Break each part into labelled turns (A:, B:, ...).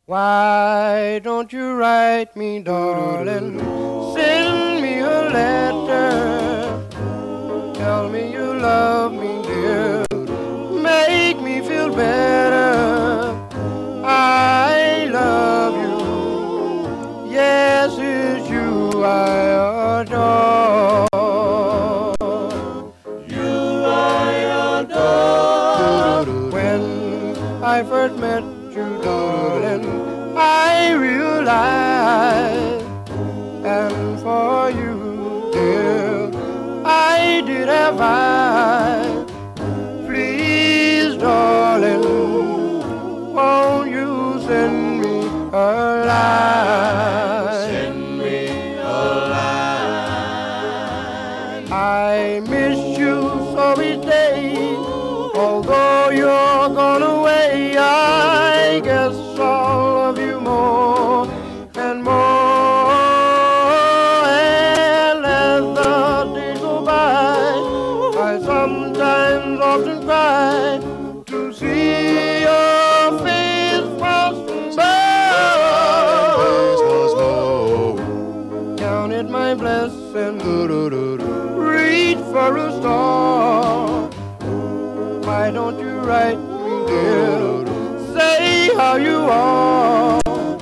A: Why don't you write me, darling? Send me a letter. Tell me you love me, dear. Make me feel better. I love you. Yes, it's you I adore. You I adore. When I first met you, darling, I realized, and for you, dear, I did have eyes. Please, darling, won't you send me a line? Send me a line. I miss you so each day, although you're gone away. I guess I'll love you more and more. And as the days go by, I sometimes often cry to see your face once more. Counted my blessings, reach for a star. Why don't you write me, dear? Say how you are.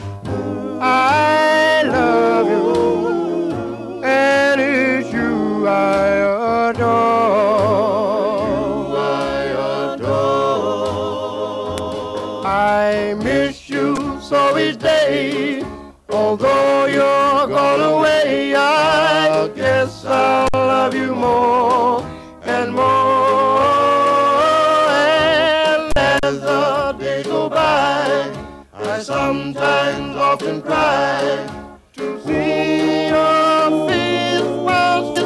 A: I love you, and it's you I adore. I adore. I miss you so each day, although you're gone away. I guess I'll love you more and more. And as the days go by, I sometimes often cry to see your face once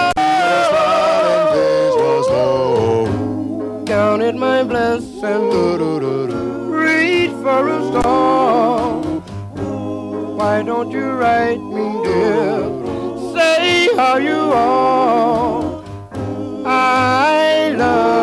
A: more. Counted my blessings, reach for a star. Why don't you write me, dear? Say how you are. I love